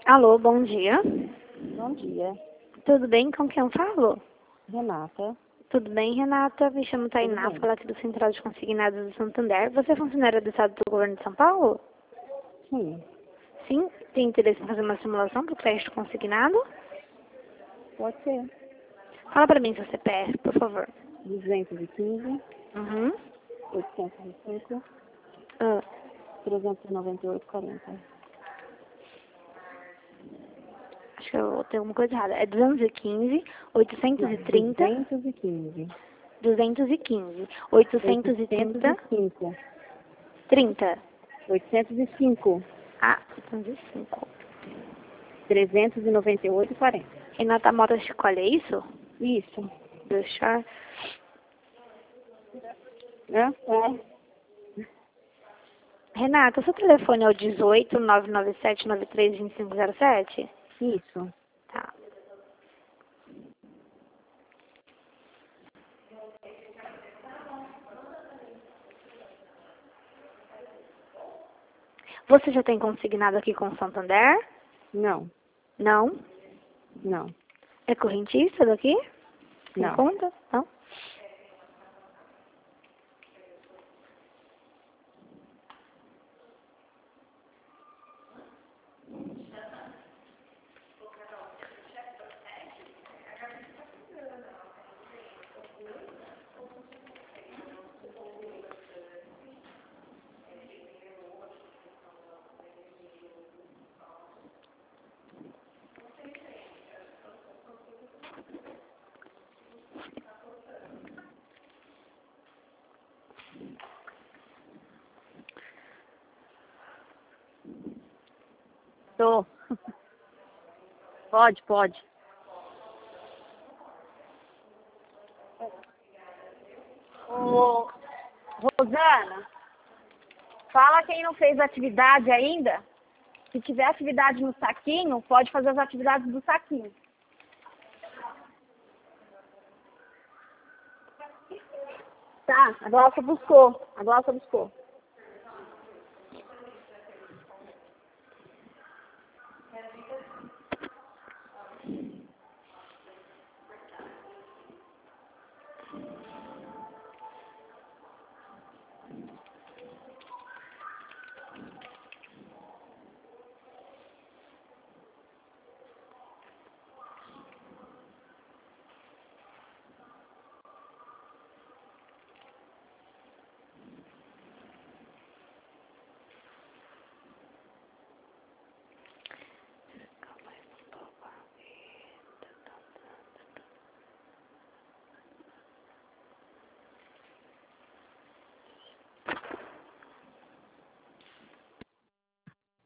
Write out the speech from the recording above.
Alô, bom dia. Bom dia, Tudo bem? Com quem eu falo? Renata. Tudo bem, Renata? Me chamo Tudo Tainá, bem? falo aqui do Central de Consignados do Santander. Você é funcionária do Estado do Governo de São Paulo? Sim, Sim? Tem interesse em fazer uma simulação para o crédito consignado? pode ser. Fala para mim seu CPF, por favor. 215, Uhum. 805, Ah, 398,40. acho que eu tenho alguma coisa errada. É 215, Não, 830, 215. 215, 830, 805. 30. 805, Ah, 805. 398,40. Renata Mota Chicolha, é isso? Isso. Deixar. É? Renata, seu telefone é o 18 997 93 2507? Isso. Tá. Você já tem consignado aqui com o Santander? Não, Não? não, É correntista daqui? Tem não. conta? Não? Tô. Pode. Ô, Rosana, fala quem não fez atividade ainda. Se tiver atividade no saquinho, pode fazer as atividades do saquinho. Tá, a Glaucia buscou.